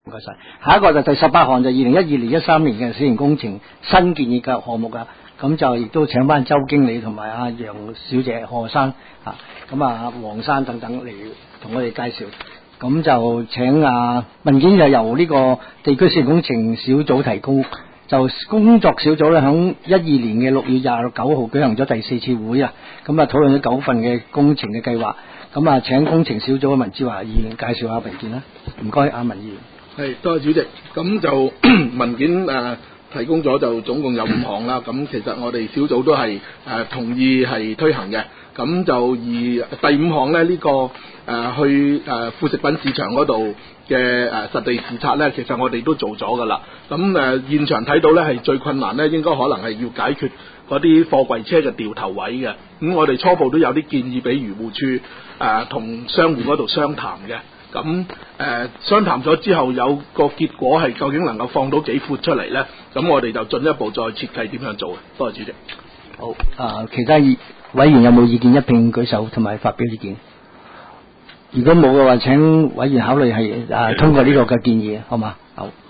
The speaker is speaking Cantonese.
唔該晒。下一個就第18項就2012年、13年嘅小型工程新建議計劃項目啊，咁就亦都請翻周經理同埋阿楊小姐、何生啊，咁啊黃生等等嚟同我哋介紹。咁就請文件就由呢個地區小型工程小組提供。就工作小組咧，響12年嘅6月29號舉行咗第4次會啊，咁啊討論咗9份嘅工程嘅計劃，咁啊請工程小組嘅文志華議員介紹下文件啦。唔該，文議員。 係，多謝主席。咁就文件提供咗就總共有5項啦。咁其實我哋小組都係同意係推行嘅。咁就而第5項咧，呢個去副食品市場嗰度嘅實地視察咧，其實我哋都做咗噶啦。咁現場睇到咧係最困難咧，應該可能係要解決嗰啲貨櫃車嘅掉頭位嘅。咁我哋初步都有啲建議俾漁護處同商戶嗰度商談嘅。咁商談咗之後有個結果係究竟能夠放到幾闊出嚟咧？咁我哋就進一步再設計點樣做。多謝主席。 好，其他委員有冇意見一併舉手同埋發表意見？如果冇嘅話，請委員考慮係通過呢個嘅建議，好嘛？好。